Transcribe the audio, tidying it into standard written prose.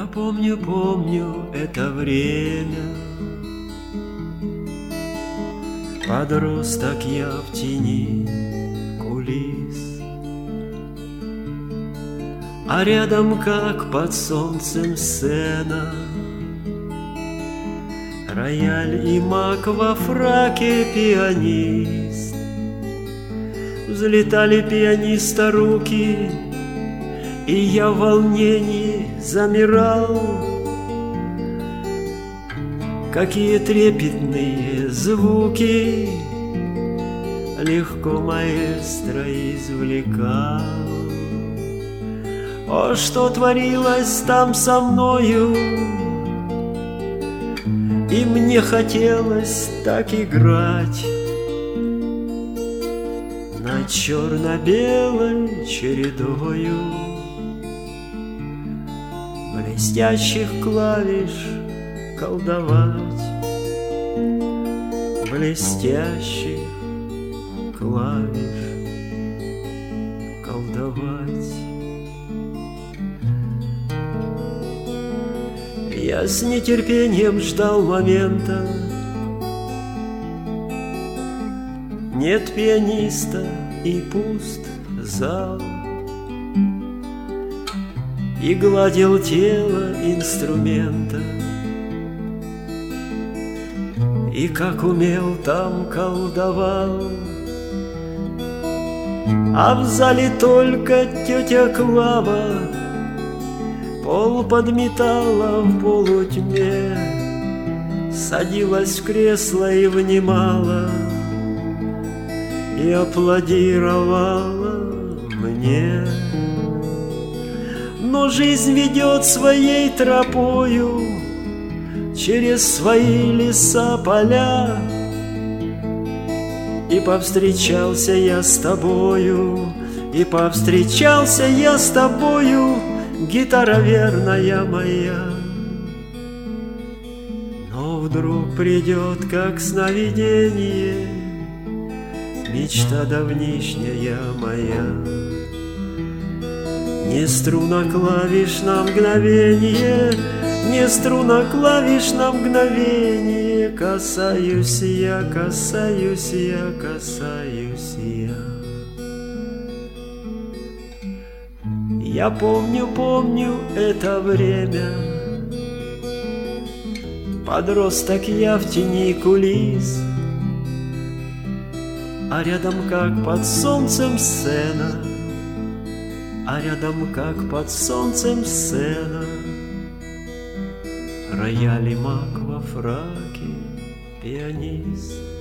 Я помню, помню это время. Подросток я в тени кулис, а рядом, как под солнцем, сцена, рояль и мак во фраке пианист. Взлетали пианиста руки, и я в волнении замирал. Какие трепетные звуки легко маэстро извлекал. О, что творилось там со мною, и мне хотелось так играть над черно-белой чередою блестящих клавиш колдовать, блестящих клавиш колдовать. Я с нетерпением ждал момента. Нет пианиста и пуст зал, и гладил тело инструмента, и как умел там колдовал. А в зале только тетя Клава пол подметала в полутьме, садилась в кресло и внимала, и аплодировала мне. Но жизнь ведет своей тропою через свои леса, поля, и повстречался я с тобою, и повстречался я с тобою, гитара верная моя. Но вдруг придет, как сновидение, мечта давнишняя моя. Не струна клавиш на мгновение, не струна клавиш на мгновение, касаюсь я, касаюсь я, касаюсь я. Я помню, помню это время. Подросток я в тени кулис, а рядом, как под солнцем, сцена, а рядом, как под солнцем, сцена, рояль и мак во фраке пианист.